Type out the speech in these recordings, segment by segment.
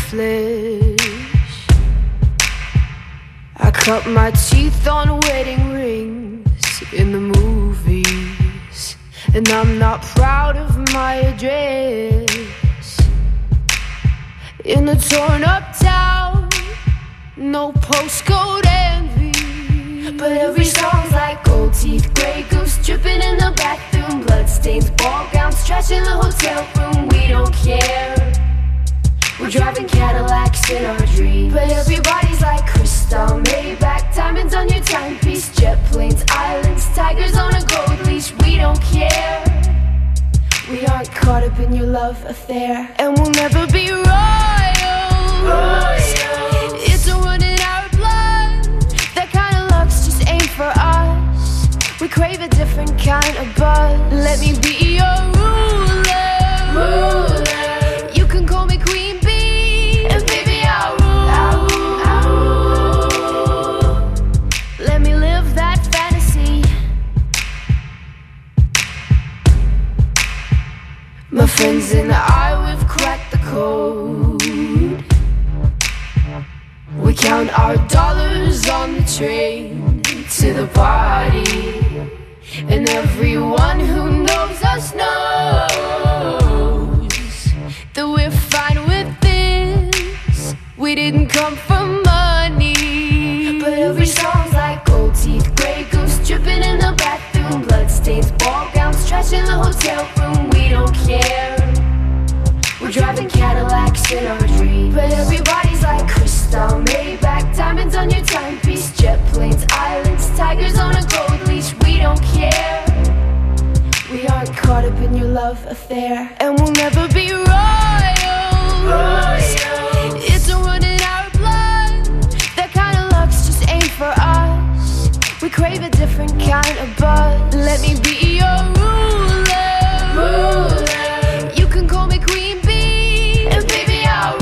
flesh. I cut my teeth on wedding rings in the movies, and I'm not proud of my address. In a torn up town, no postcode envy, but every song's like gold teeth, grey goose dripping in the bathroom, bloodstains, ball gowns, trash in the hotel room. We don't care. We're driving Cadillacs in our dreams, but everybody's like crystal, Maybach, diamonds on your timepiece, jet planes, islands, tigers on a gold leash. We don't care. We aren't caught up in your love affair, and we'll never be royals. It's a run in our blood. That kind of luck's just ain't for us. We crave a different kind of buzz. Let me be your ruler. You can call me Queen Bee, and baby I'll rule. Let me live that fantasy. My friends and I, we've cracked the code. We count our dollars on the train to the party, and everyone who knows us knows that we're fine with this. We didn't come for money, but every song's like gold teeth, grey goose dripping in the bathroom, bloodstains, ball gowns, trash in the hotel room. We don't care. We're driving Cadillacs in our dreams, but everybody's like crystal, Maybach, diamonds on your timepiece, jet planes, islands, tigers on a gold leash. We don't care. We aren't caught up in your love affair, and we'll never be royals. It's a run in our blood. That kind of luck's just ain't for us. We crave a different kind of buzz. Let me be your ruler. You can call me Queen Bee, and baby I'll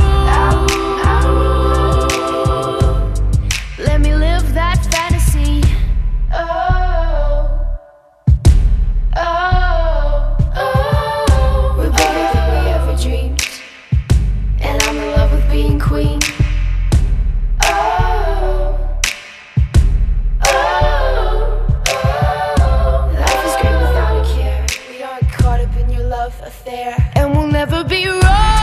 rule. Let me live that fantasy. We're better than we ever dreamed, and I'm in love with being queen. Life is great without a care. We aren't caught up in your love affair, and we'll never be royals.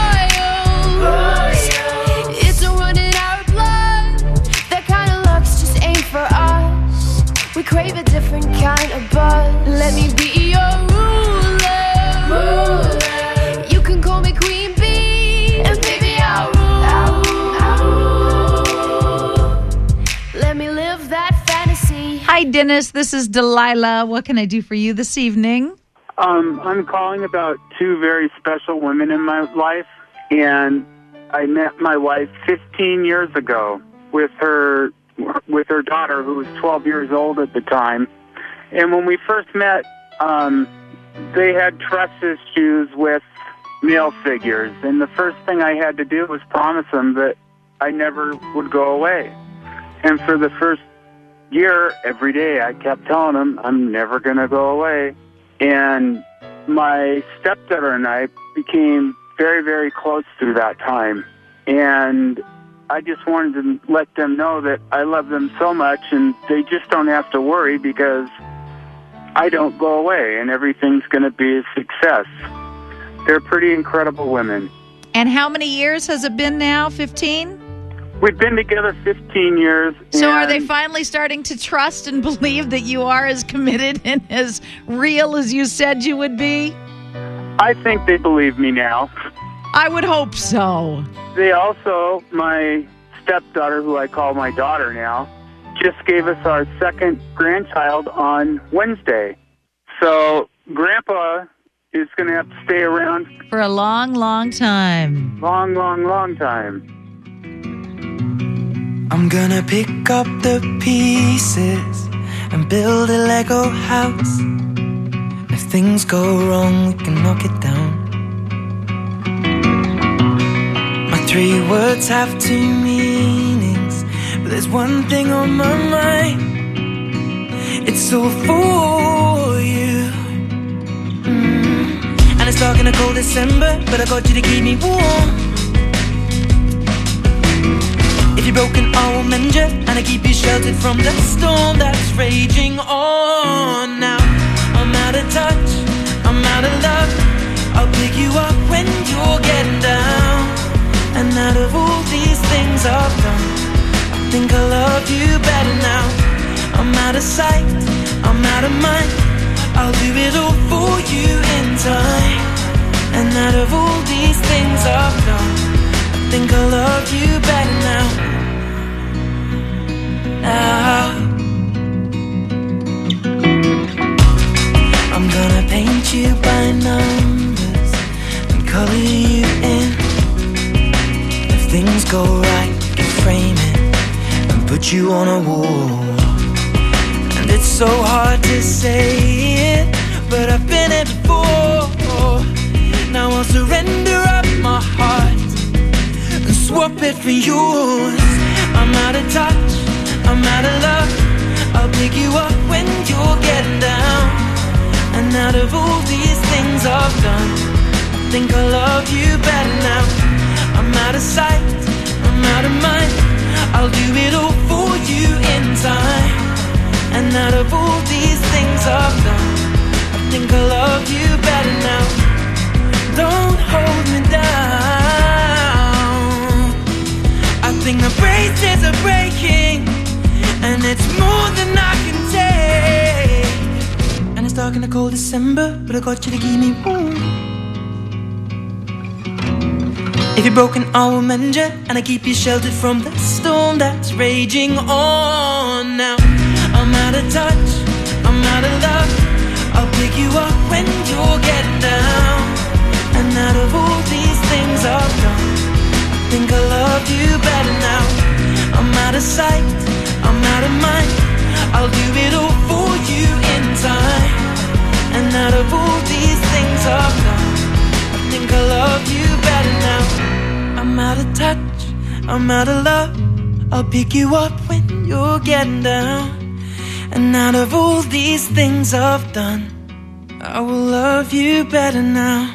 It's a run in our blood. That kind of luck's just ain't for us. We crave a different kind of buzz. Let me be your ruler. You can call me Queen Bee, and baby I'll rule. Let me live that fantasy. Hi, Dennis. This is Delilah. What can I do for you this evening? I'm calling about two very special women in my life, and I met my wife 15 years ago with her daughter, who was 12 years old at the time. And when we first met, they had trust issues with male figures, and the first thing I had to do was promise them that I never would go away. And for the first year, every day, I kept telling them, I'm never going to go away. And my stepdaughter and I became very, very close through that time. And I just wanted to let them know that I love them so much, and they just don't have to worry because I don't go away, and everything's going to be a success. They're pretty incredible women. And how many years has it been now? 15? We've been together 15 years. So are they finally starting to trust and believe that you are as committed and as real as you said you would be? I think they believe me now. I would hope so. They also, my stepdaughter, who I call my daughter now, just gave us our second grandchild on Wednesday. So Grandpa is going to have to stay around for a long, long time. Long, long, long time. I'm gonna pick up the pieces and build a Lego house. If things go wrong, we can knock it down. My 3 words have 2 meanings, but there's one thing on my mind. It's all for you. And it's dark in a cold December, but I got you to keep me warm. I will mend you, and I keep you sheltered from the storm that's raging on. Now I'm out of touch, I'm out of love. I'll pick you up when you're getting down. And out of all these things I've done, I think I love you better now. I'm out of sight, I'm out of mind. I'll do it all for you in time. And out of all these things I've done, I think I love you better now. Now I'm gonna paint you by numbers and color you in. If things go right, we can frame it and put you on a wall. And it's so hard to say it, but I've been it before. Now I'll surrender up my heart and swap it for yours. I'm out of touch, I'm out of love. I'll pick you up when you're getting down. And out of all these things I've done, I think I love you better now. I'm out of sight, I'm out of mind. I'll do it all for you in time. And out of all these things I've done, I think I love you better now. Don't hold me down. I think the braces are breaking, and it's more than I can take. And it's dark in the cold December, but I got you to keep me warm. If you're broken, I will mend you, and I keep you sheltered from the storm that's raging on. Now I'm out of touch, I'm out of love. I'll pick you up when you're getting down. And out of all these things I've done, I think I love you better now. I'm out of sight, I'm out of mind. I'll do it all for you in time. And out of all these things I've done, I think I love you better now. I'm out of touch, I'm out of love. I'll pick you up when you're getting down. And out of all these things I've done, I will love you better now.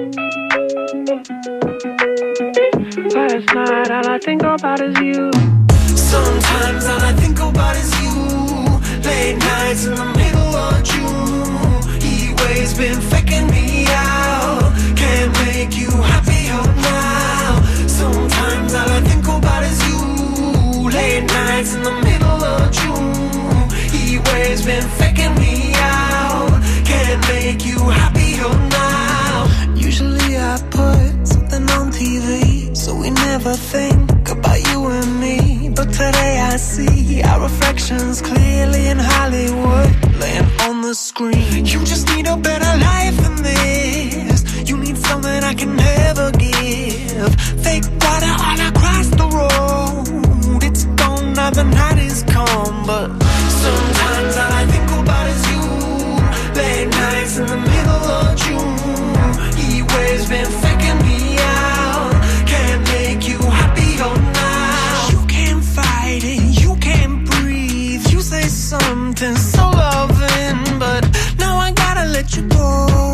Last night all I think about is you. Sometimes all I think about is you. Late nights in the middle of June. He waves been faking me out. Can't make you happier now. Sometimes all I think about is you. Late nights in the middle of June. He waves been faking me out. Can't make you happier now. Usually I put something on TV, so we never think about you and me. But today I see our reflections clearly in Hollywood, laying on the screen. You just need a better life than this. You need something I can never give. Fake water all across the road. It's gone now, the night is come. But sometimes all I think about is you. Late nights in the middle of June. He waves been faking me out. Can't make you happier now. You can't fight it, you can't breathe. You say something so loving, but now I gotta let you go.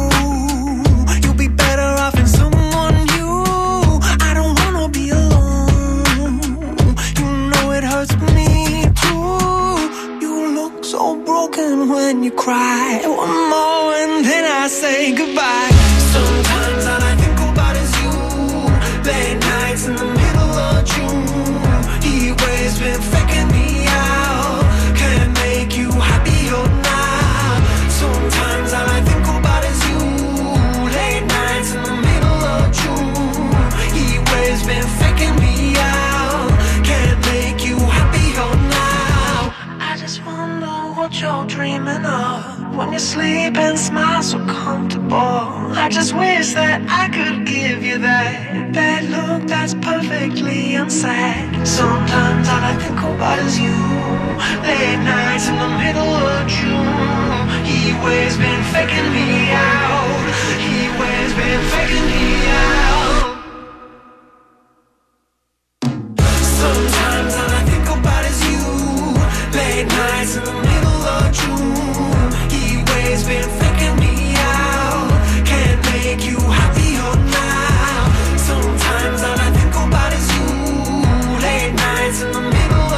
You'll be better off in someone new. I don't wanna be alone. You know it hurts me too. You look so broken when you cry. One more and then I say goodbye. Sometimes all I think about is you. Late nights in the middle of June. He waves been faking me out. Can't make you happier now. Sometimes all I think about is you. Late nights in the middle of June. He waves been faking me out. Can't make you happier now. I just wonder what you're dreaming of when you sleep and smile so comfortable. I just wish that I could give you that look that's perfectly unsaid. Sometimes all I think about is you. Late nights in the middle of June. He waves been faking me out. He waves been faking me out. Sometimes all I think about is you. Late nights in the middle of June. He waves been faking me out. Can't make you happier now. Sometimes all I think about is you. Late nights in the middle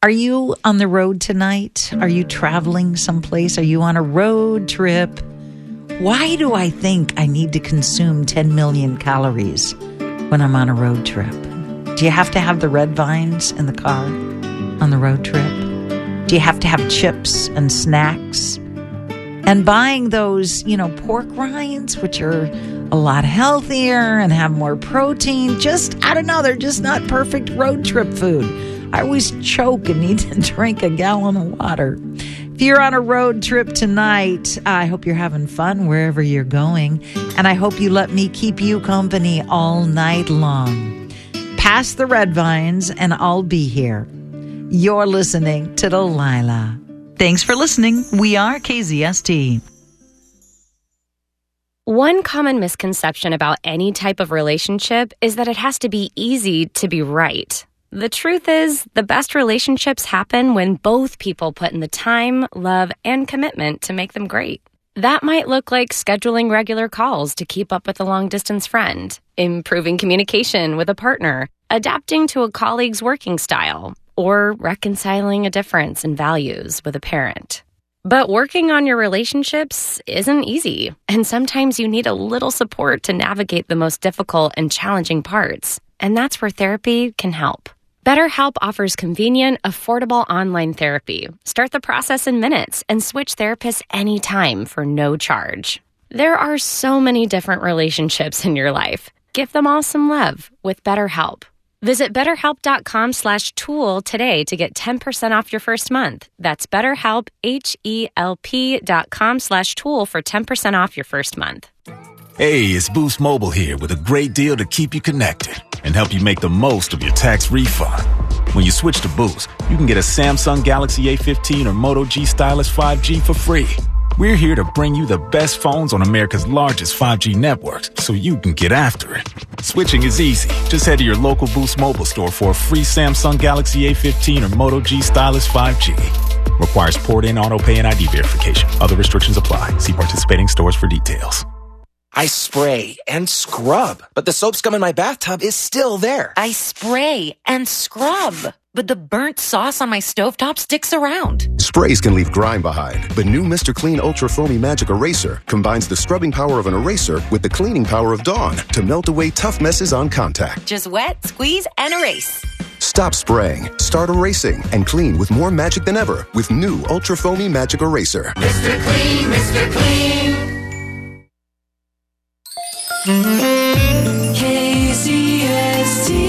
Are you on the road tonight? Are you traveling someplace? Are you on a road trip? Why do I think I need to consume 10 million calories when I'm on a road trip? Do you have to have the red vines in the car on the road trip? Do you have to have chips and snacks? And buying those, pork rinds, which are a lot healthier and have more protein. I don't know, they're just not perfect road trip food. I always choke and need to drink a gallon of water. If you're on a road trip tonight, I hope you're having fun wherever you're going. And I hope you let me keep you company all night long. Pass the red vines and I'll be here. You're listening to Delilah. Thanks for listening. We are KZST. One common misconception about any type of relationship is that it has to be easy to be right. The truth is, the best relationships happen when both people put in the time, love, and commitment to make them great. That might look like scheduling regular calls to keep up with a long-distance friend, improving communication with a partner, adapting to a colleague's working style, or reconciling a difference in values with a parent. But working on your relationships isn't easy, and sometimes you need a little support to navigate the most difficult and challenging parts, and that's where therapy can help. BetterHelp offers convenient, affordable online therapy. Start the process in minutes and switch therapists anytime for no charge. There are so many different relationships in your life. Give them all some love with BetterHelp. Visit BetterHelp.com/tool today to get 10% off your first month. That's BetterHelp, HELP.com/tool for 10% off your first month. Hey, it's Boost Mobile here with a great deal to keep you connected and help you make the most of your tax refund. When you switch to Boost, you can get a Samsung Galaxy A15 or Moto G Stylus 5G for free. We're here to bring you the best phones on America's largest 5G networks so you can get after it. Switching is easy. Just head to your local Boost Mobile store for a free Samsung Galaxy A15 or Moto G Stylus 5G. Requires port-in, auto-pay, and ID verification. Other restrictions apply. See participating stores for details. I spray and scrub, but the soap scum in my bathtub is still there. I spray and scrub, but the burnt sauce on my stovetop sticks around. Sprays can leave grime behind, but new Mr. Clean Ultra Foamy Magic Eraser combines the scrubbing power of an eraser with the cleaning power of Dawn to melt away tough messes on contact. Just wet, squeeze, and erase. Stop spraying, start erasing, and clean with more magic than ever with new Ultra Foamy Magic Eraser. Mr. Clean, Mr. Clean. KZST.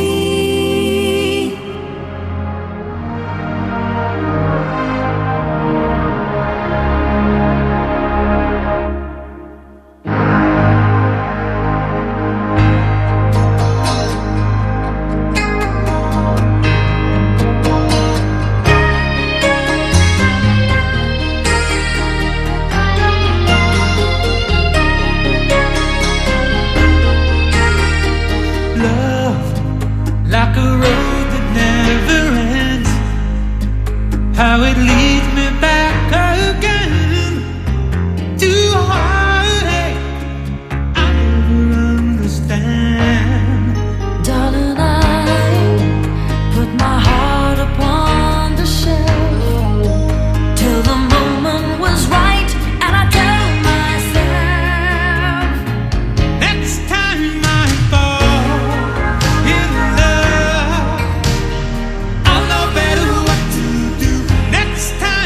How it leads me back again to a heartache I never understand. Darling, I put my heart upon the shelf till the moment was right, and I tell myself next time I fall in love, I'll know better what to do. Next time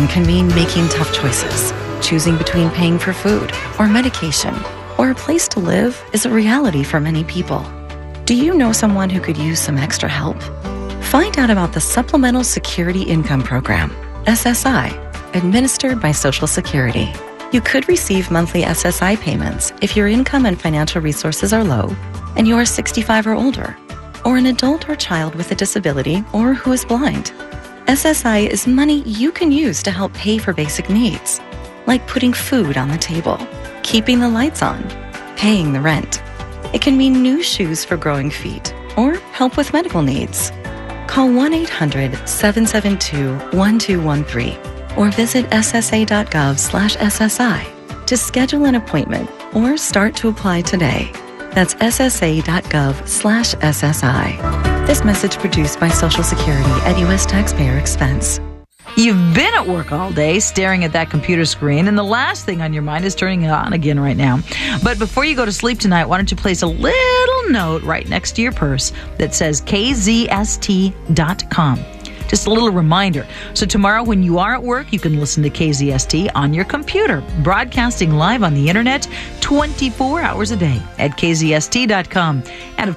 alone can mean making tough choices. Choosing between paying for food or medication or a place to live is a reality for many people. Do you know someone who could use some extra help? Find out about the Supplemental Security Income Program, SSI, administered by Social Security. You could receive monthly SSI payments if your income and financial resources are low and you are 65 or older, or an adult or child with a disability or who is blind. SSI is money you can use to help pay for basic needs, like putting food on the table, keeping the lights on, paying the rent. It can mean new shoes for growing feet or help with medical needs. Call 1-800-772-1213 or visit ssa.gov/SSI to schedule an appointment or start to apply today. That's ssa.gov/SSI. This message produced by Social Security at U.S. taxpayer expense. You've been at work all day staring at that computer screen, and the last thing on your mind is turning it on again right now. But before you go to sleep tonight, why don't you place a little note right next to your purse that says KZST.com. Just a little reminder. So tomorrow when you are at work, you can listen to KZST on your computer, broadcasting live on the internet 24 hours a day at KZST.com. And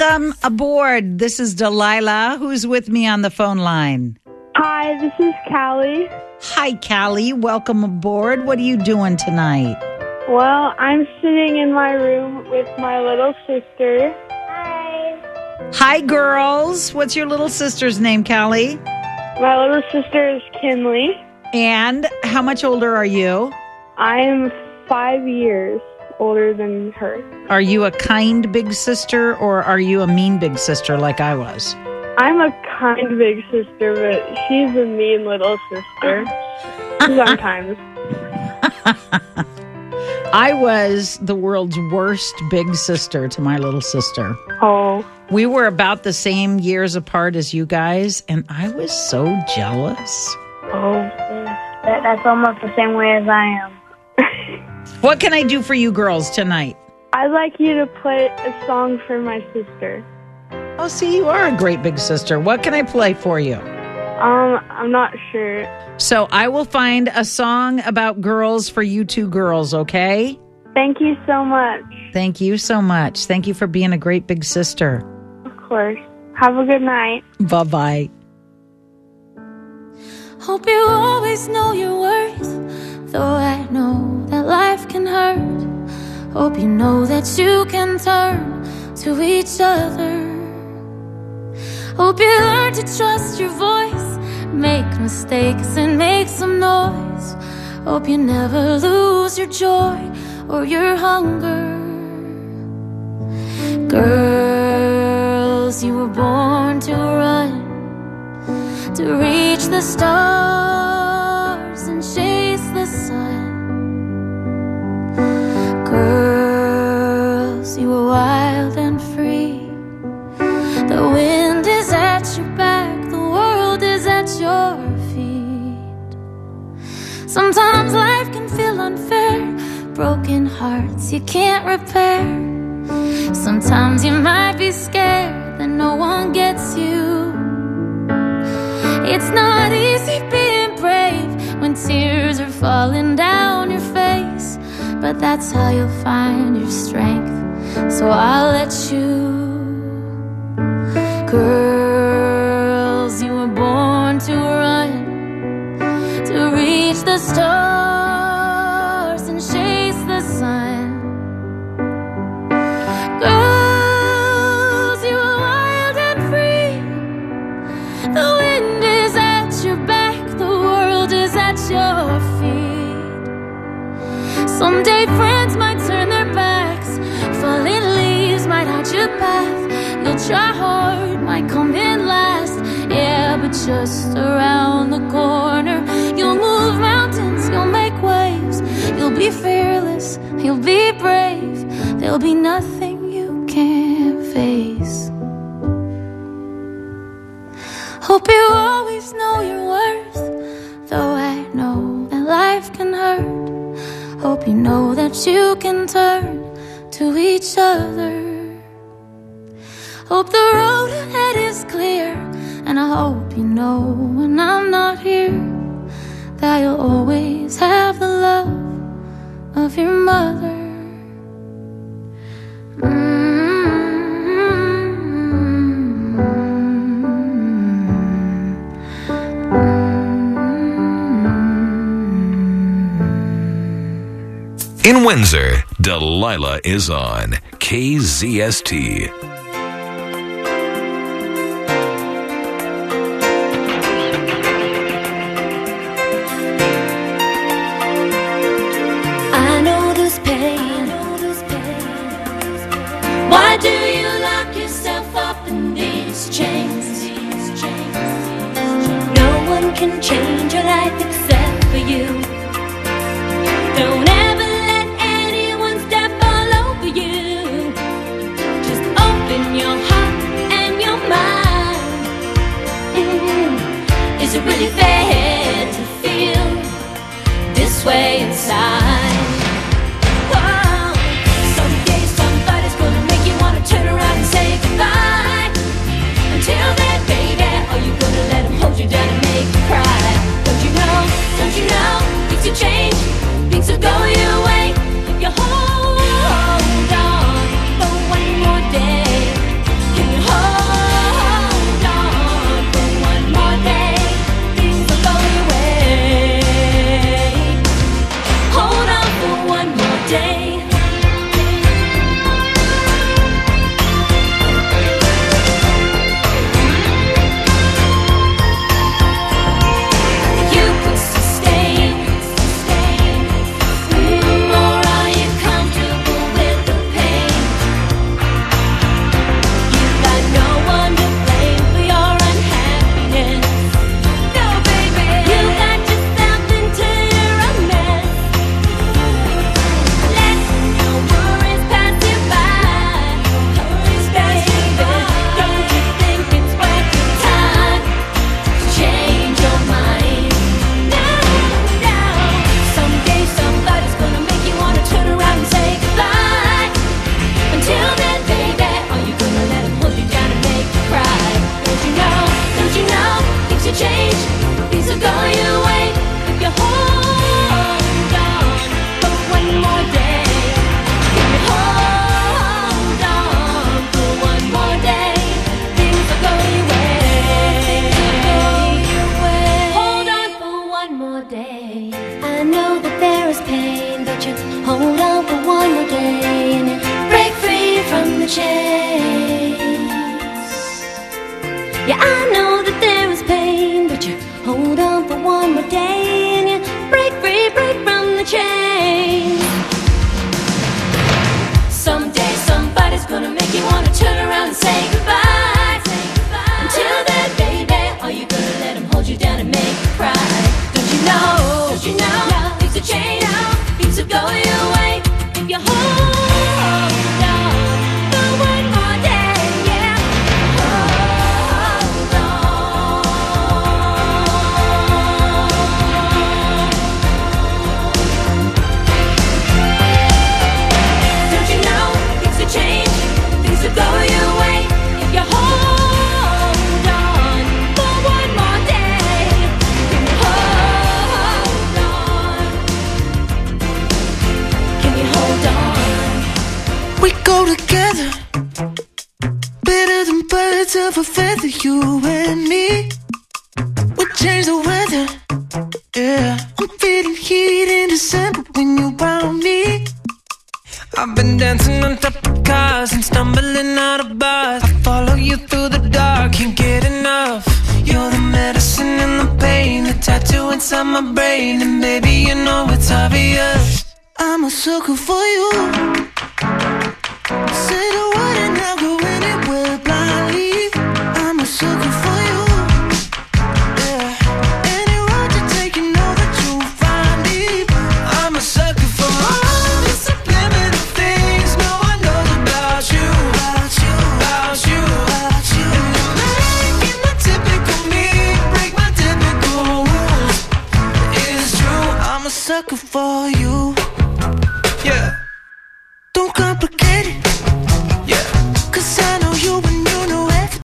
Welcome aboard. This is Delilah. Who's with me on the phone line? Hi, this is Callie. Hi, Callie. Welcome aboard. What are you doing tonight? Well, I'm sitting in my room with my little sister. Hi. Hi, girls. What's your little sister's name, Callie? My little sister is Kinley. And how much older are you? I am 5 years older than her. Are you a kind big sister or are you a mean big sister like I was? I'm a kind big sister, but she's a mean little sister. Sometimes. I was the world's worst big sister to my little sister. Oh. We were about the same years apart as you guys, and I was so jealous. Oh, that's almost the same way as I am. What can I do for you girls tonight? I'd like you to play a song for my sister. Oh, see, you are a great big sister. What can I play for you? I'm not sure. So I will find a song about girls for you two girls, okay? Thank you so much. Thank you so much. Thank you for being a great big sister. Of course. Have a good night. Bye-bye. Hope you always know your worth, though I know that life can hurt. Hope you know that you can turn to each other. Hope you learn to trust your voice, make mistakes and make some noise. Hope you never lose your joy or your hunger. Girls, you were born to run, to reach the stars and chase the sun. Girls, you were wild and free. The wind is at your back, the world is at your feet. Sometimes life can feel unfair, broken hearts you can't repair. Sometimes you might be scared that no one gets you. It's not easy being brave when tears are falling down your face, but that's how you'll find your strength, so I'll let you. Girls, you were born to run, to reach the stars and chase the sun. Girls, you are wild and free. The wind is at your back, the world is at your feet. Someday friends might turn their backs, falling leaves might hide your path. You'll try hard, might come in last, yeah, but just around the corner. You'll move mountains, you'll make waves. You'll be fearless, you'll be brave. There'll be nothing you can't face. Hope you always know your worth, though I know that life can hurt. Hope you know that you can turn to each other. Hope the road ahead is clear, and I hope you know when I'm not here that you'll always have the love of your mother. In Windsor, Delilah is on KZST. Why do you lock yourself up in these chains? No one can change your life except for you. Don't ever let anyone step all over you. Just open your heart and your mind. Is it really fair to feel this way inside? Turn around and say goodbye. Until then, baby, are you gonna let him hold you down and make you cry? Don't you know, things will change, things will go Yeah, I know that there is pain, but you hold on for one more day and you break free, break from the chain. Someday somebody's gonna make you wanna turn around and say goodbye. Until then, baby, are you gonna let him hold you down and make you cry? Don't you know, things will change, things will go your way if you hold on for one more day, yeah. Hold on. Don't you know, things will change, things will go your way if you hold on for one more day. Can you hold on? Can you hold on? We go together, better than birds of a feather, you and me. We change the weather, yeah. I'm feeling heat in December when you're around me. I've been dancing on top of cars and stumbling out of bars. I follow you through the dark, can't get enough. You're the medicine and the pain, the tattoo inside my brain. And baby, you know it's obvious, I'm a sucker for you. Say the word and I'll go anywhere blindly. I'm a sucker for you, yeah. Any road you take, you know that you'll find me. I'm a sucker for all the subliminal things no one knows about you, about you, about you, about you. And you're making my typical me break my typical rules. It's true, I'm a sucker for you.